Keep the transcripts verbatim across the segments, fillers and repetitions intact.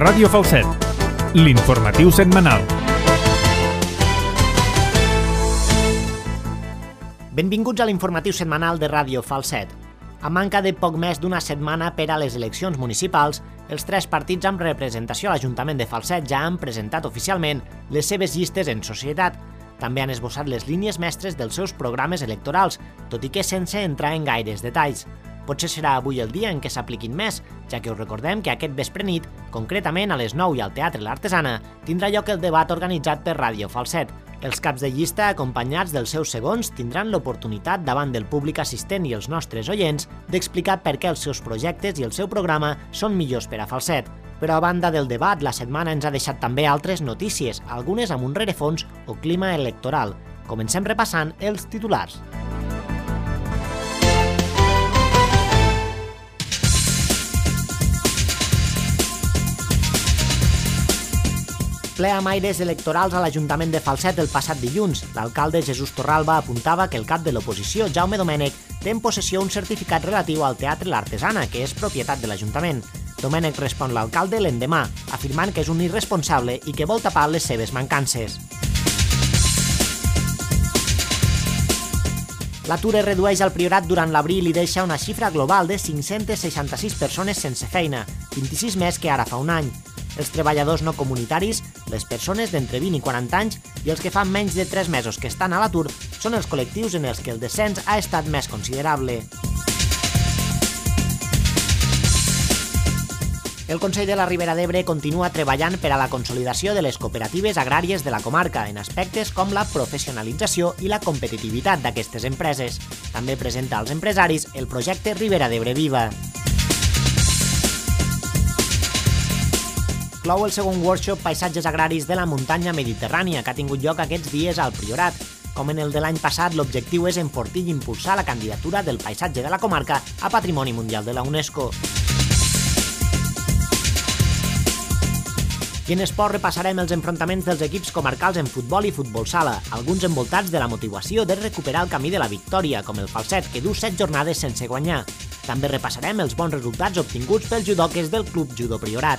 Ràdio Falset, l'informatiu setmanal. Benvinguts a l'informatiu setmanal de Ràdio Falset. A manca de poc més d'una setmana per a les eleccions municipals, els tres partits amb representació a l'Ajuntament de Falset ja han presentat oficialment les seves llistes en societat. També han esbossat les línies mestres dels seus programes electorals, tot i que sense entrar en gaires detalls. Potser serà avui el dia en què s'apliquin més, ja que us recordem que aquest vespre nit, concretament a les nou i al Teatre L'Artesana, tindrà lloc el debat organitzat per Ràdio Falset. Els caps de llista, acompanyats dels seus segons, tindran l'oportunitat davant del públic assistent i els nostres oients d'explicar per què els seus projectes i el seu programa són millors per a Falset. Però a banda del debat, la setmana ens ha deixat també altres notícies, algunes amb un rerefons o clima electoral. Comencem repassant els titulars. Ple amb aires electorals a l'Ajuntament de Falset el passat dilluns. L'alcalde Jesús Torralba apuntava que el cap de l'oposició, Jaume Domènech, té en possessió un certificat relatiu al Teatre L'Artesana, que és propietat de l'Ajuntament. Domènech respon l'alcalde l'endemà, afirmant que és un irresponsable i que vol tapar les seves mancances. L'atur es redueix al Priorat durant l'abril i deixa una xifra global de cinc-centes seixanta-sis persones sense feina, vint-i-sis més que ara fa un any. Els treballadors no comunitaris, les persones d'entre vint i quaranta anys i els que fan menys de tres mesos que estan a l'atur són els col·lectius en els que el descens ha estat més considerable. El Consell de la Ribera d'Ebre continua treballant per a la consolidació de les cooperatives agràries de la comarca en aspectes com la professionalització i la competitivitat d'aquestes empreses. També presenta als empresaris el projecte Ribera d'Ebre Viva. Clou el segon workshop Paisatges agraris de la muntanya mediterrània que ha tingut lloc aquests dies al Priorat. Com en el de l'any passat, l'objectiu és enfortir i impulsar la candidatura del paisatge de la comarca a Patrimoni Mundial de la UNESCO. I en esport repassarem els enfrontaments dels equips comarcals en futbol i futbol sala, alguns envoltats de la motivació de recuperar el camí de la victòria, com el Falset, que du set jornades sense guanyar. També repassarem els bons resultats obtinguts pels judoques del Club Judo Priorat.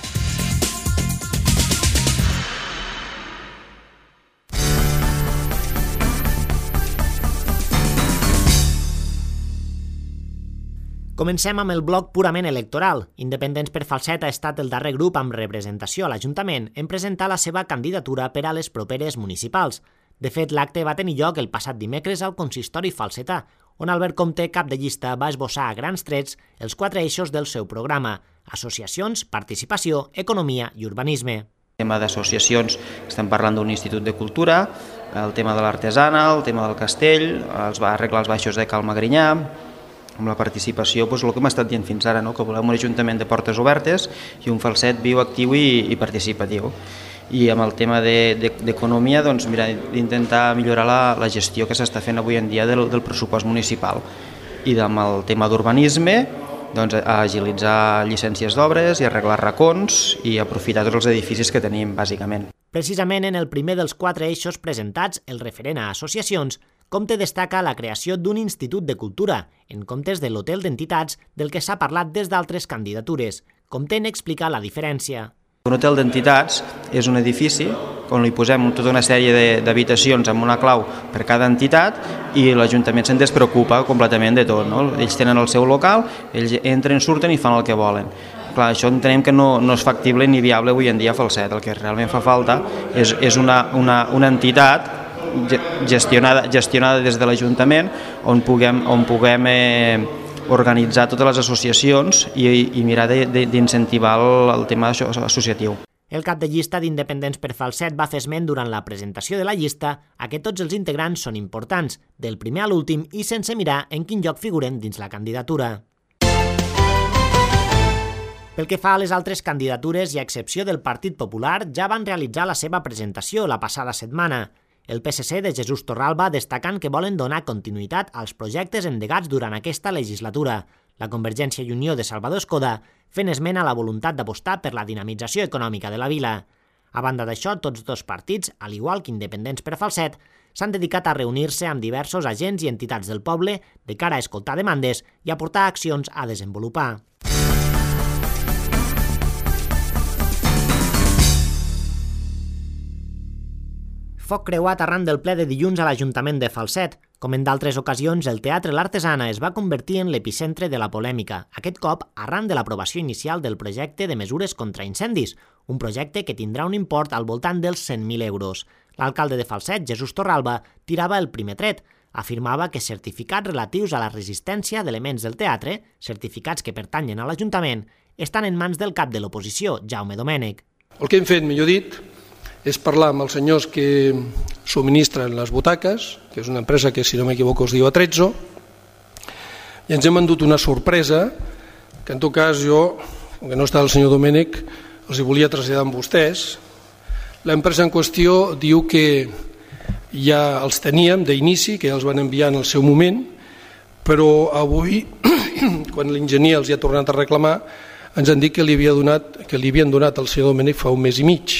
Comencem amb el bloc purament electoral. Independents per Falset ha estat el darrer grup amb representació a l'Ajuntament en presentar la seva candidatura per a les properes municipals. De fet, l'acte va tenir lloc el passat dimecres al consistori falsetà, on Albert Comte, cap de llista, va esbossar a grans trets els quatre eixos del seu programa: associacions, participació, economia i urbanisme. El tema d'associacions, estem parlant d'un institut de cultura, el tema de l'artesana, el tema del castell, els va arreglar els baixos de Cal Magrinyà. Amb la participació, doncs, el que hem estat dient fins ara, no? Que volem un ajuntament de portes obertes i un Falset viu, actiu i, i participatiu. I amb el tema d'economia, de, doncs, mira, d'intentar millorar la, la gestió que s'està fent avui en dia del, del pressupost municipal. I amb el tema d'urbanisme, doncs, agilitzar llicències d'obres i arreglar racons i aprofitar tots els edificis que tenim, bàsicament. Precisament en el primer dels quatre eixos presentats, el referent a associacions, Comte destaca la creació d'un institut de cultura, en comptes de l'hotel d'entitats del que s'ha parlat des d'altres candidatures. Comte n'explica la diferència. Un hotel d'entitats és un edifici on li posem tota una sèrie d'habitacions amb una clau per cada entitat i l'Ajuntament se'n despreocupa completament de tot, no? Ells tenen el seu local, ells entren, surten i fan el que volen. Clar, això entenem que no, no és factible ni viable avui en dia a Falset. El que realment fa falta és, és una, una, una entitat gestionada, gestionada des de l'Ajuntament on puguem, on puguem eh, organitzar totes les associacions i, i mirar d'incentivar el, el tema associatiu. El cap de llista d'Independents per Falset va fer esment durant la presentació de la llista a que tots els integrants són importants, del primer a l'últim i sense mirar en quin lloc figuren dins la candidatura. Pel que fa a les altres candidatures i a excepció del Partit Popular, ja van realitzar la seva presentació la passada setmana. El P S C de Jesús Torralba destacant que volen donar continuïtat als projectes endegats durant aquesta legislatura. La Convergència i Unió de Salvador Escoda fent esment a la voluntat d'apostar per la dinamització econòmica de la vila. A banda d'això, tots dos partits, al igual que Independents per Falset, s'han dedicat a reunir-se amb diversos agents i entitats del poble de cara a escoltar demandes i aportar accions a desenvolupar. Foc creuat arran del ple de dilluns a l'Ajuntament de Falset. Com en d'altres ocasions, el Teatre L'Artesana es va convertir en l'epicentre de la polèmica, aquest cop arran de l'aprovació inicial del projecte de mesures contra incendis, un projecte que tindrà un import al voltant dels cent mil euros. L'alcalde de Falset, Jesús Torralba, tirava el primer tret. Afirmava que certificats relatius a la resistència d'elements del teatre, certificats que pertanyen a l'Ajuntament, estan en mans del cap de l'oposició, Jaume Domènech. El que hem fet, millor dit, és parlar amb els senyors que subministren les butaques, que és una empresa que, si no m'equivoco, es diu Atrezzo, i ens hem endut una sorpresa que, en tot cas, jo, que no està el senyor Domènech, els hi volia traslladar amb vostès. L'empresa en qüestió diu que ja els teníem d'inici, que ja els van enviar en el seu moment, però avui, quan l'enginyer els hi ha tornat a reclamar, ens han dit que li, havia donat, que li havien donat al senyor Domènech fa un mes i mig,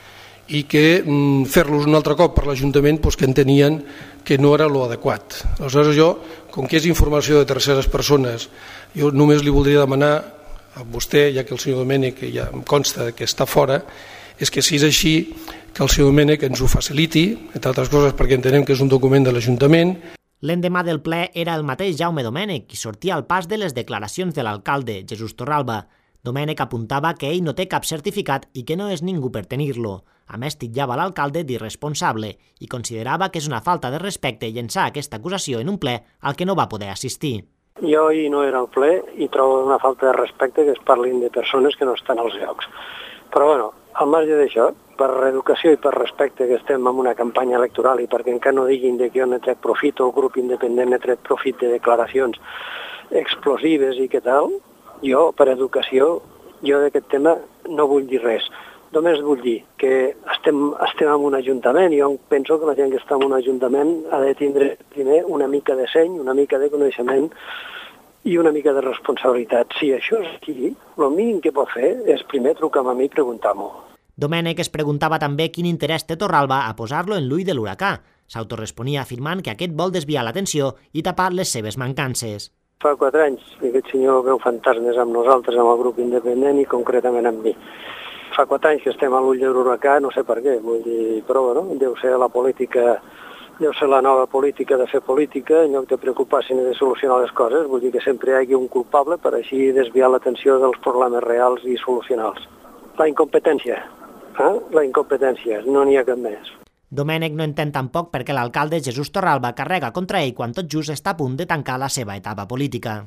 i que mm, fer-los un altre cop per l'Ajuntament doncs, que entenien que no era lo adequat. Aleshores jo, com que és informació de terceres persones, jo només li voldria demanar a vostè, ja que el senyor Domènech ja em consta que està fora, és que si és així, que el senyor Domènech ens ho faciliti, entre altres coses perquè entenem que és un document de l'Ajuntament. L'endemà del ple era el mateix Jaume Domènech qui sortia al pas de les declaracions de l'alcalde, Jesús Torralba. Domènech apuntava que ell no té cap certificat i que no és ningú per tenir-lo. A més, titllava l'alcalde d'irresponsable i considerava que és una falta de respecte llençar aquesta acusació en un ple al que no va poder assistir. Jo ahir no era al ple i trobo una falta de respecte que es parlin de persones que no estan als llocs. Però, bueno, al marge d'això, per reeducació i per respecte que estem en una campanya electoral i perquè encara no diguin que jo n'he tret profit o el grup independent n'he tret profit de declaracions explosives i què tal, jo, per educació, jo d'aquest tema no vull dir res. Només vull dir que estem, estem en un ajuntament i jo penso que la gent que està en un ajuntament ha de tindre primer una mica de seny, una mica de coneixement i una mica de responsabilitat. Si això és aquí, el mínim que pot fer és primer trucar a mi i preguntar-m'ho. Domènech es preguntava també quin interès té Torralba a posar-lo en l'ull de l'huracà. S'autoresponia afirmant que aquest vol desviar l'atenció i tapar les seves mancances. Fa quatre anys que aquest senyor veu fantasmes amb nosaltres, amb el grup independent i concretament amb mi. Fa quatre anys que estem a l'ull de l'huracà, no sé per què, vull dir, però bueno, deu ser la política, deu ser la nova política de fer política, en lloc de preocupar-se ni de solucionar les coses, vull dir que sempre hi hagi un culpable per així desviar l'atenció dels problemes reals i solucionals. La incompetència, eh? La incompetència, no n'hi ha cap més. Domènech no entén tampoc per què l'alcalde Jesús Torralba carrega contra ell quan tot just està a punt de tancar la seva etapa política.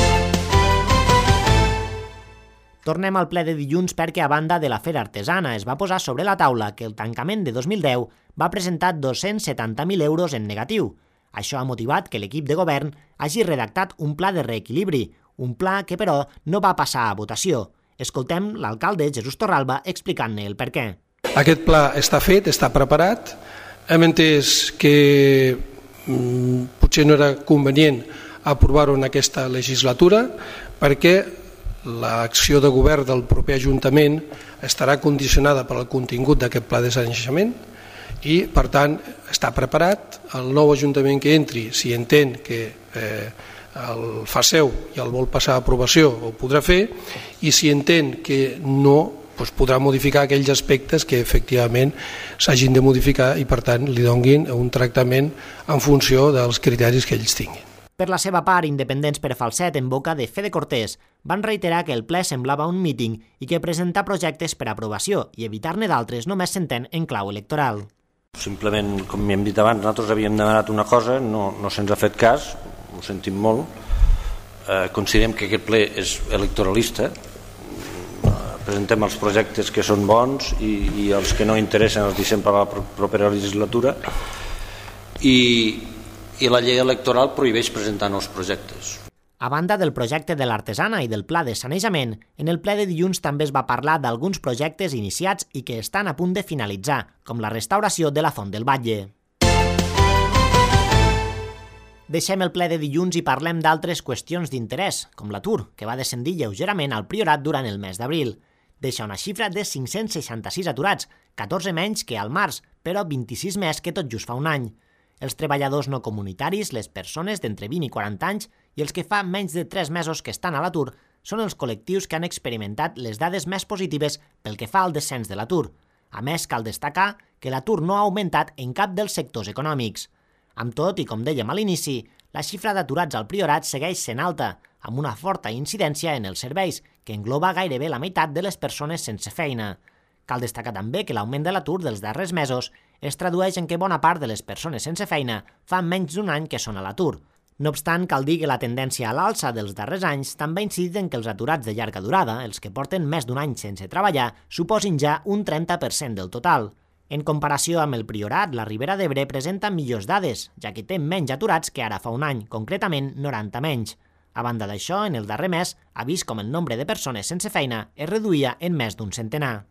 Tornem al ple de dilluns perquè, a banda de l'afer artesana, es va posar sobre la taula que el tancament de dos mil deu va presentar dos-cents setanta mil euros en negatiu. Això ha motivat que l'equip de govern hagi redactat un pla de reequilibri, un pla que, però, no va passar a votació. Escoltem l'alcalde Jesús Torralba explicant-ne el per què. Aquest pla està fet, està preparat. Hem entès que mm, potser no era convenient aprovar-ho en aquesta legislatura perquè l'acció de govern del proper Ajuntament estarà condicionada per al contingut d'aquest pla de sanejament i, per tant, està preparat. El nou Ajuntament que entri, si entén que eh, el fa seu i el vol passar a aprovació, ho podrà fer, i si entén que no, doncs podrà modificar aquells aspectes que efectivament s'hagin de modificar i, per tant, li donguin un tractament en funció dels criteris que ells tinguin. Per la seva part, Independents per Falset, en boca de Fede Cortés, van reiterar que el ple semblava un míting i que presentar projectes per aprovació i evitar-ne d'altres només s'entén en clau electoral. Simplement, com hem dit abans, nosaltres havíem demanat una cosa, no, no se'ns ha fet cas, ho sentim molt, eh, considerem que aquest ple és electoralista, presentem els projectes que són bons i, i els que no interessen els deixem per a la propera legislatura i, i la llei electoral prohibeix presentar nous projectes. A banda del projecte de l'artesana i del pla de sanejament, en el ple de dilluns també es va parlar d'alguns projectes iniciats i que estan a punt de finalitzar, com la restauració de la Font del Batlle. Deixem el ple de dilluns i parlem d'altres qüestions d'interès, com l'atur, que va descendir lleugerament al Priorat durant el mes d'abril. Deixa una xifra de cinc-cents seixanta-sis aturats, catorze menys que al març, però vint-i-sis més que tot just fa un any. Els treballadors no comunitaris, les persones d'entre vint i quaranta anys i els que fa menys de tres mesos que estan a l'atur són els col·lectius que han experimentat les dades més positives pel que fa al descens de l'atur. A més, cal destacar que l'atur no ha augmentat en cap dels sectors econòmics. Amb tot, i com dèiem a l'inici, la xifra d'aturats al Priorat segueix sent alta, amb una forta incidència en els serveis, que engloba gairebé la meitat de les persones sense feina. Cal destacar també que l'augment de l'atur dels darrers mesos es tradueix en que bona part de les persones sense feina fa menys d'un any que són a l'atur. No obstant, cal dir que la tendència a l'alça dels darrers anys també ha incidit en que els aturats de llarga durada, els que porten més d'un any sense treballar, suposin ja un trenta per cent del total. En comparació amb el Priorat, la Ribera d'Ebre presenta millors dades, ja que té menys aturats que ara fa un any, concretament noranta menys. A banda d'això, en el darrer mes ha vist com el nombre de persones sense feina es reduïa en més d'un centenar.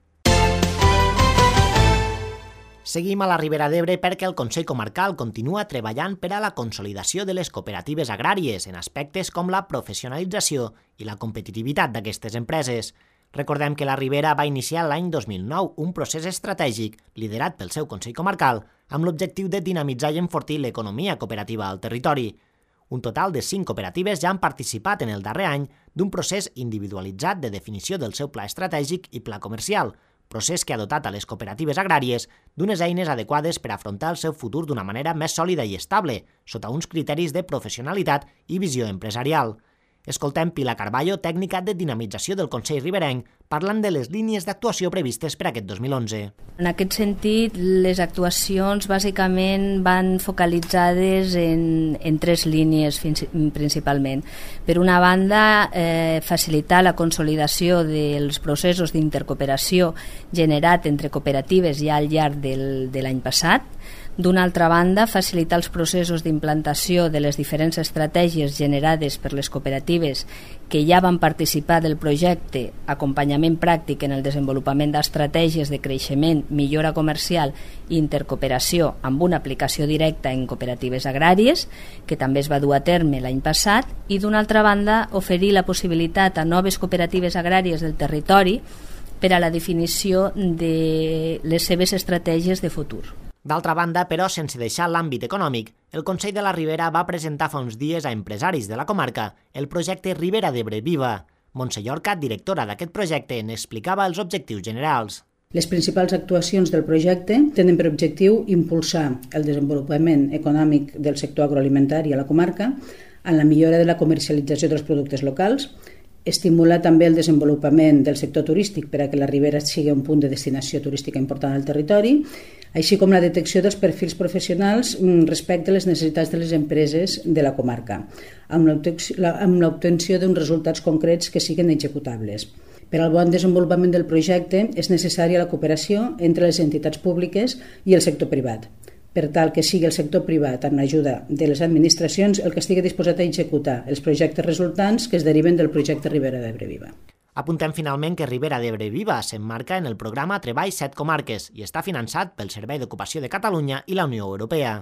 Seguim a la Ribera d'Ebre perquè el Consell Comarcal continua treballant per a la consolidació de les cooperatives agràries en aspectes com la professionalització i la competitivitat d'aquestes empreses. Recordem que la Ribera va iniciar l'any dos mil nou un procés estratègic liderat pel seu Consell Comarcal amb l'objectiu de dinamitzar i enfortir l'economia cooperativa al territori. Un total de cinc cooperatives ja han participat en el darrer any d'un procés individualitzat de definició del seu pla estratègic i pla comercial, procés que ha dotat a les cooperatives agràries d'unes eines adequades per afrontar el seu futur d'una manera més sòlida i estable, sota uns criteris de professionalitat i visió empresarial. Escoltem Pilar Carballo, tècnica de dinamització del Consell Riberenc, parlant de les línies d'actuació previstes per aquest dos mil onze. En aquest sentit, les actuacions bàsicament van focalitzades en, en tres línies principalment. Per una banda, eh, facilitar la consolidació dels processos d'intercooperació generat entre cooperatives ja al llarg del, de l'any passat. D'una altra banda, facilitar els processos d'implantació de les diferents estratègies generades per les cooperatives que ja van participar del projecte Acompanyament pràctic en el desenvolupament d'estratègies de creixement, millora comercial i intercooperació amb una aplicació directa en cooperatives agràries, que també es va dur a terme l'any passat, i d'una altra banda, oferir la possibilitat a noves cooperatives agràries del territori per a la definició de les seves estratègies de futur. D'altra banda, però, sense deixar l'àmbit econòmic, el Consell de la Ribera va presentar fa uns dies a empresaris de la comarca el projecte Ribera d'Ebre Viva. Montse Llorca, directora d'aquest projecte, n'explicava els objectius generals. Les principals actuacions del projecte tenen per objectiu impulsar el desenvolupament econòmic del sector agroalimentari a la comarca en la millora de la comercialització dels productes locals, estimular també el desenvolupament del sector turístic per a que la Ribera sigui un punt de destinació turística important al territori, així com la detecció dels perfils professionals respecte a les necessitats de les empreses de la comarca, amb l'obtenció d'uns resultats concrets que siguin executables. Per al bon desenvolupament del projecte és necessària la cooperació entre les entitats públiques i el sector privat, per tal que sigui el sector privat, amb l'ajuda de les administracions, el que estigui disposat a executar els projectes resultants que es deriven del projecte Ribera d'Ebre Viva. Apuntem finalment que Ribera d'Ebre Viva s'emmarca en el programa Treball set comarques i està finançat pel Servei d'Ocupació de Catalunya i la Unió Europea.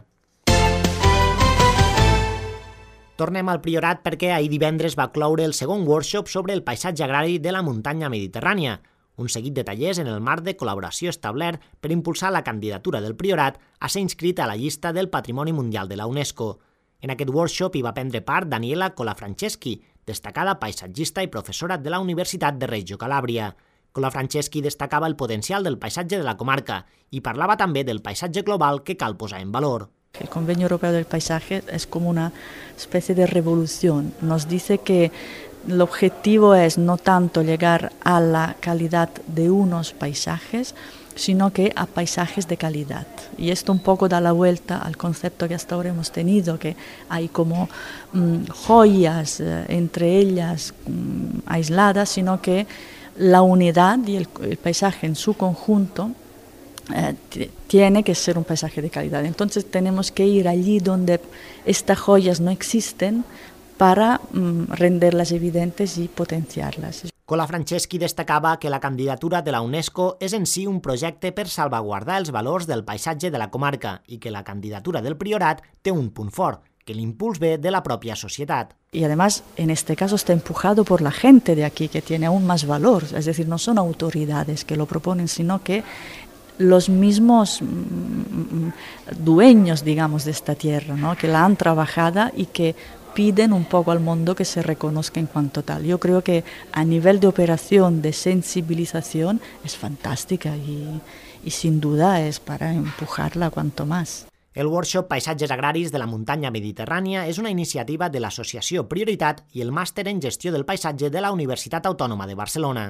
Tornem al Priorat perquè ahir divendres va cloure el segon workshop sobre el paisatge agrari de la muntanya mediterrània, un seguit de tallers en el marc de col·laboració establert per impulsar la candidatura del Priorat a ser inscrit a la llista del Patrimoni Mundial de la UNESCO. En aquest workshop hi va prendre part Daniela Colafranceschi, destacada paisatgista i professora de la Universitat de Reggio Calabria. Colafranceschi destacava el potencial del paisatge de la comarca i parlava també del paisatge global que cal posar en valor. El Convenio Europeo del Paisaje es como una especie de revolución. Nos dice que el objetivo es no tanto llegar a la calidad de unos paisajes, sino que a paisajes de calidad. Y esto un poco da la vuelta al concepto que hasta ahora hemos tenido, que hay como mmm, joyas eh, entre ellas mmm, aisladas, sino que la unidad y el, el paisaje en su conjunto eh, tiene que ser un paisaje de calidad. Entonces tenemos que ir allí donde estas joyas no existen para mm, renderlas evidentes y potenciarlas. Colafranceschi destacava que la candidatura de la UNESCO és en si un projecte per salvaguardar els valors del paisatge de la comarca i que la candidatura del Priorat té un punt fort, que l'impuls ve de la propia societat. Y además, en este caso está empujado por la gente de aquí, que tiene aún más valor. Es decir, no son autoridades que lo proponen, sino que los mismos dueños, digamos, de esta tierra, ¿no?, que la han trabajado y que piden un poco al mundo que se reconozca en cuanto tal. Yo creo que a nivel de operación, de sensibilización, es fantástica y, y sin duda es para empujarla cuanto más. El workshop Paisatges Agraris de la Muntanya Mediterrània és una iniciativa de l'associació Prioritat i el màster en gestió del paisatge de la Universitat Autònoma de Barcelona.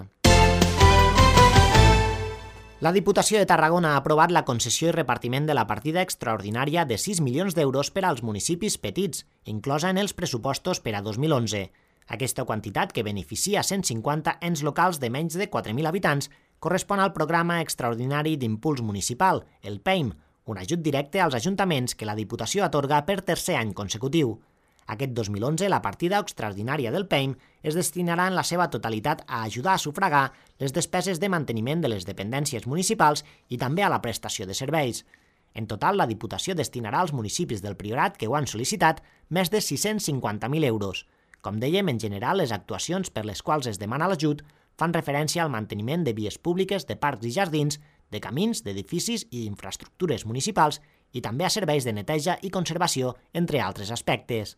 La Diputació de Tarragona ha aprovat la concessió i repartiment de la partida extraordinària de sis milions d'euros per als municipis petits, inclosa en els pressupostos per a dos mil onze. Aquesta quantitat, que beneficia cent cinquanta ens locals de menys de quatre mil habitants, correspon al Programa Extraordinari d'Impuls Municipal, el P E I M, un ajut directe als ajuntaments que la Diputació atorga per tercer any consecutiu. Aquest dos mil onze, la partida extraordinària del P E I M es destinarà en la seva totalitat a ajudar a sufragar les despeses de manteniment de les dependències municipals i també a la prestació de serveis. En total, la Diputació destinarà als municipis del Priorat que ho han sol·licitat més de sis-cents cinquanta mil euros. Com dèiem, en general, les actuacions per les quals es demana l'ajut fan referència al manteniment de vies públiques, de parcs i jardins, de camins, d'edificis i d'infraestructures municipals i també a serveis de neteja i conservació, entre altres aspectes.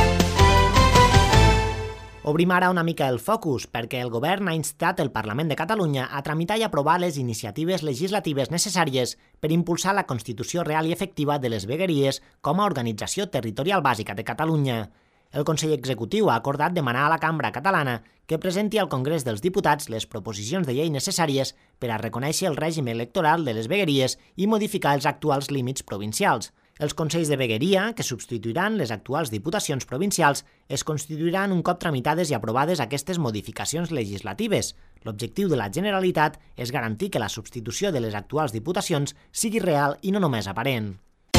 Obrim ara una mica el focus, perquè el Govern ha instat el Parlament de Catalunya a tramitar i aprovar les iniciatives legislatives necessàries per impulsar la constitució real i efectiva de les vegueries com a organització territorial bàsica de Catalunya. El Consell Executiu ha acordat demanar a la Cambra Catalana que presenti al Congrés dels Diputats les proposicions de llei necessàries per a reconèixer el règim electoral de les vegueries i modificar els actuals límits provincials. Els Consells de Vegueria, que substituiran les actuals diputacions provincials, es constituiran un cop tramitades i aprovades aquestes modificacions legislatives. L'objectiu de la Generalitat és garantir que la substitució de les actuals diputacions sigui real i no només aparent.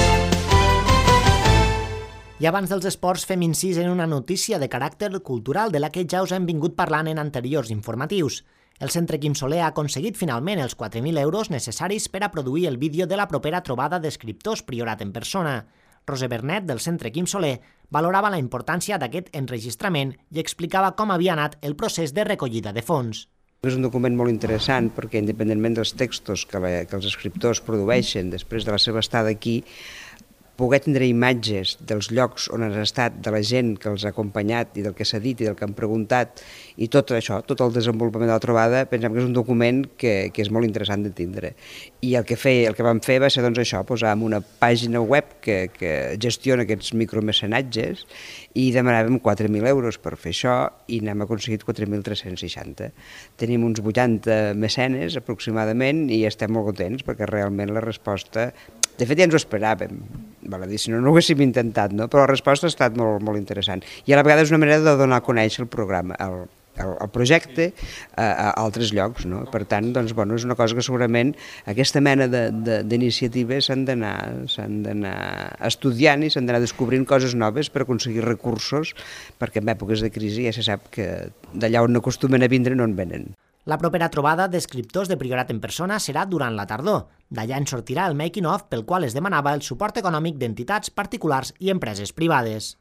I abans dels esports fem incís en una notícia de caràcter cultural de la que ja us hem vingut parlant en anteriors informatius. El Centre Quim Soler ha aconseguit finalment els quatre mil euros necessaris per a produir el vídeo de la propera trobada d'escriptors Priorat en persona. Roser Bernet, del Centre Quim Soler, valorava la importància d'aquest enregistrament i explicava com havia anat el procés de recollida de fons. És un document molt interessant perquè, independentment dels textos que, la, que els escriptors produeixen després de la seva estada aquí, poder tindre imatges dels llocs on han estat, de la gent que els ha acompanyat i del que s'ha dit i del que han preguntat i tot això, tot el desenvolupament de la trobada, pensem que és un document que, que és molt interessant de tindre. I el que, feia, el que vam fer va ser doncs, això, posar en una pàgina web que, que gestiona aquests micromecenatges i demanàvem quatre mil euros per fer això i n'hem aconseguit quatre mil tres-cents seixanta. Tenim uns vuitanta mecenes aproximadament i estem molt contents perquè realment la resposta... De fet, ja ens ho esperàvem, val a dir, si no, no ho haguéssim intentat, no? Però la resposta ha estat molt, molt interessant. I a la vegada és una manera de donar a conèixer el programa, el, el, el projecte a, a altres llocs, no? Per tant, doncs, bueno, és una cosa que segurament aquesta mena d'iniciatives s'han d'anar s'han d'anar estudiant i s'han d'anar descobrint coses noves per aconseguir recursos, perquè en èpoques de crisi ja se sap que d'allà on acostumen a vindre no en venen. La propera trobada d'escriptors de Priorat en persona serà durant la tardor. D'allà en sortirà el making-of pel qual es demanava el suport econòmic d'entitats particulars i empreses privades.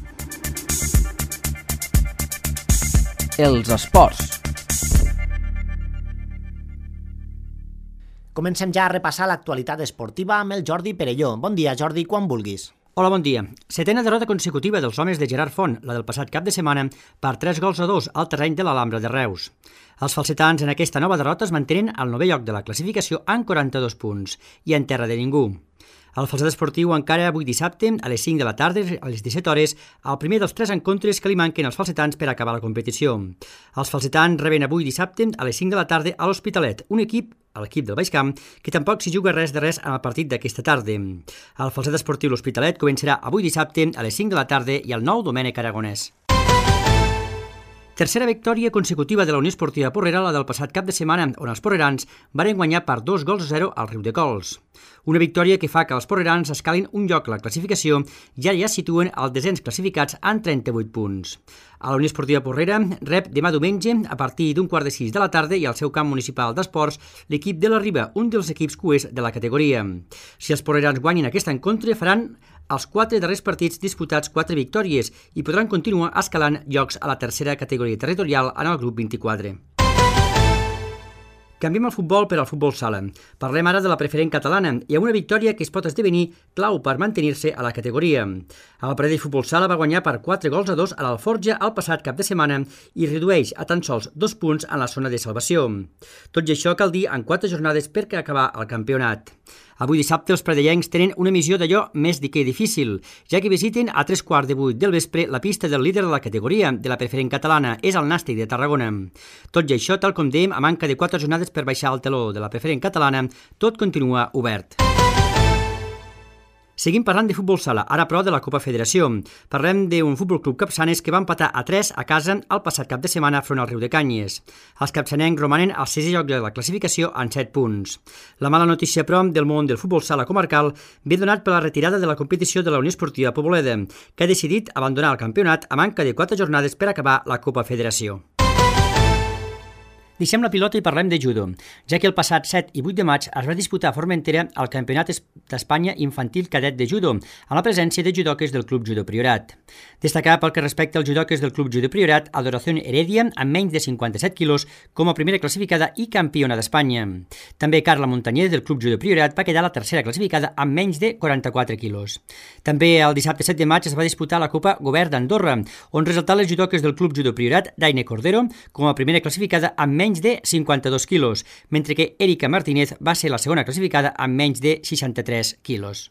Els esports. Comencem ja a repassar l'actualitat esportiva amb el Jordi Perelló. Bon dia, Jordi, quan vulguis. Hola, bon dia. Setena derrota consecutiva dels homes de Gerard Font, la del passat cap de setmana, per tres gols a dos al terreny de l'Alhambra de Reus. Els falsetans en aquesta nova derrota es mantenen al novè lloc de la classificació amb quaranta-dos punts i en terra de ningú. El falset esportiu encara avui dissabte a les cinc de la tarda, a les disset hores, el primer dels tres encontres que li manquen als falsetans per acabar la competició. Els falsetans reben avui dissabte a les cinc de la tarda a l'Hospitalet, un equip, l'equip del Baix Camp, que tampoc s'hi juga res de res en el partit d'aquesta tarda. El falset esportiu l'Hospitalet començarà avui dissabte a les cinc de la tarda i el nou Domènec Aragonès. Tercera victòria consecutiva de la Unió Esportiva Porrera, la del passat cap de setmana, on els porrerans varen guanyar per dos gols a zero al Riudecols. Una victòria que fa que els porrerans escalin un lloc a la classificació i ara ja es situen als desens classificats amb trenta-vuit punts. A la Unió Esportiva Porrera rep demà diumenge, a partir d'un quart de sis de la tarda i al seu camp municipal d'esports, l'equip de la Riba, un dels equips cuers de la categoria. Si els porrerans guanyen aquest encontre, faran els quatre darrers partits disputats quatre victòries i podran continuar escalant llocs a la tercera categoria territorial en el grup vint-i-quatre. Canviem el futbol per al futbol sala. Parlem ara de la preferent catalana i amb una victòria que es pot esdevenir clau per mantenir-se a la categoria. El Pradell Futbol Sala va guanyar per quatre gols a dos a l'Alforja el passat cap de setmana i redueix a tan sols dos punts en la zona de salvació. Tot i això cal dir en quatre jornades perquè acabar el campionat. Avui dissabte els pradellencs tenen una missió d'allò més que difícil, ja que visiten a tres quarts de vuit del vespre la pista del líder de la categoria de la preferent catalana, és el Nàstic de Tarragona. Tot i això, tal com dèiem, a manca de quatre jornades per baixar el teló de la preferent catalana, tot continua obert. Seguim parlant de futbol sala, ara però de la Copa Federació. Parlem d'un Futbol Club Capçanes que va empatar a tres a casa el passat cap de setmana front al Riudecanyes. Els capçanencs romanen al sisè lloc de la classificació en set punts. La mala notícia, però, del món del futbol sala comarcal ve donat per la retirada de la competició de la Unió Esportiva Poboleda, que ha decidit abandonar el campionat a manca de quatre jornades per acabar la Copa Federació. Deixem la pilota i parlem de judo, ja que el passat set i vuit de maig es va disputar a Formentera el Campionat d'Espanya Infantil Cadet de Judo, a la presència de judoques del Club Judo Priorat. Destacar pel que respecta als judoques del Club Judo Priorat, Adoración Heredia, amb menys de cinquanta-set quilos, com a primera classificada i campiona d'Espanya. També Carla Montañez, del Club Judo Priorat, va quedar la tercera classificada amb menys de quaranta-quatre quilos. També el dissabte set de maig es va disputar la Copa Govern d'Andorra, on resultaven les judoques del Club Judo Priorat, Daine Cordero, com a primera classificada amb menys de cinquanta-dos quilos, mentre que Erika Martínez va ser la segona classificada amb menys de seixanta-tres quilos.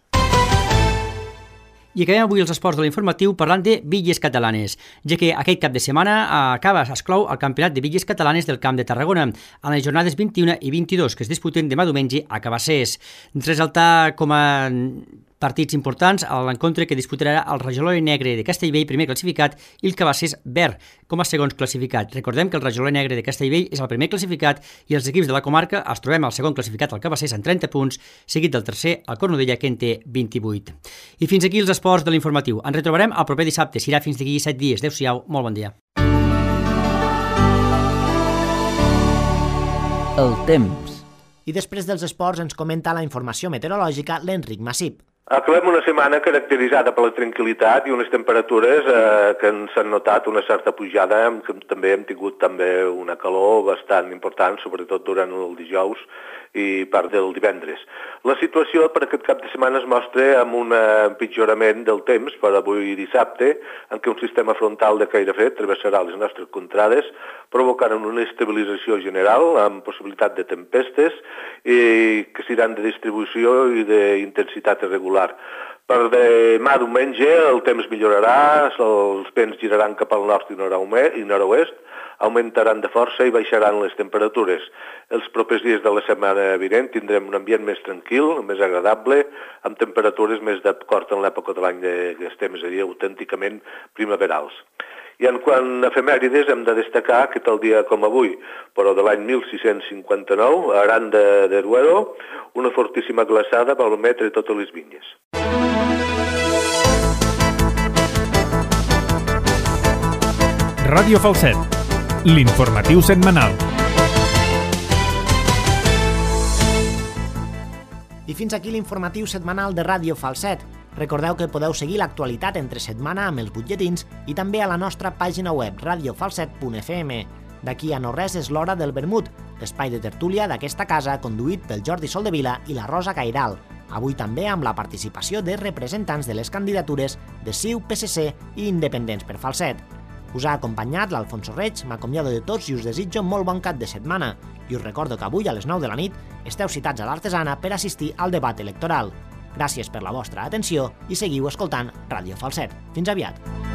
I acabem avui els esports de l'informatiu parlant de bitlles catalanes, ja que aquest cap de setmana acaba, es clou el Campionat de Bitlles Catalanes del Camp de Tarragona, en les jornades vint-i-una i vint-i-dos que es disputen demà diumenge a Cabassers. Resaltar com a partits importants a l'encontre que disputarà el Rajoloi Negre de Castellvell, primer classificat, i el Cabassers Verd com a segons classificat. Recordem que el Rajoloi Negre de Castellvell és el primer classificat i els equips de la comarca els trobem al segon classificat, el Cabassers, amb trenta punts, seguit del tercer, el Cornudella, que en té vint-i-vuit. I fins aquí els esports de l'informatiu. Ens retrobarem el proper dissabte, serà fins d'aquí set dies. Adéu-siau, molt bon dia. El temps. I després dels esports ens comenta la informació meteorològica l'Enric Massip. Acabem una setmana caracteritzada per la tranquil·litat i unes temperatures eh, que ens han notat una certa pujada, que també hem tingut també una calor bastant important, sobretot durant el dijous i part del divendres. La situació per aquest cap de setmana es mostra amb un empitjorament del temps per avui dissabte, en què un sistema frontal de caire fred travessarà les nostres contrades, provocant una estabilització general amb possibilitat de tempestes i que seran de distribució i d'intensitat irregular. Per demà diumenge el temps millorarà, els vents giraran cap al nord i nord-oest, augmentaran de força i baixaran les temperatures. Els propers dies de la setmana vinent tindrem un ambient més tranquil, més agradable, amb temperatures més d'acord en l'època de l'any que estem, és a dir, autènticament primaverals. I en quant a efemèrides hem de destacar que tal dia com avui, però de l'any mil sis-cents cinquanta-nou, a Aranda de Duero, una fortíssima glaçada va ometre totes les vinyes. Ràdio Falset, l'informatiu setmanal. I fins aquí l'informatiu setmanal de Ràdio Falset. Recordeu que podeu seguir l'actualitat entre setmana amb els butlletins i també a la nostra pàgina web radio falset punt f m. D'aquí a no res és l'hora del vermut, l'espai de tertúlia d'aquesta casa conduït pel Jordi Soldevila i la Rosa Cairal. Avui també amb la participació de representants de les candidatures de C I U, P S C i Independents per Falset. Us ha acompanyat l'Alfonso Reig, m'acomiado de tots i us desitjo molt bon cap de setmana. I us recordo que avui a les nou de la nit esteu citats a l'Artesana per assistir al debat electoral. Gràcies per la vostra atenció i seguiu escoltant Ràdio Falset. Fins aviat!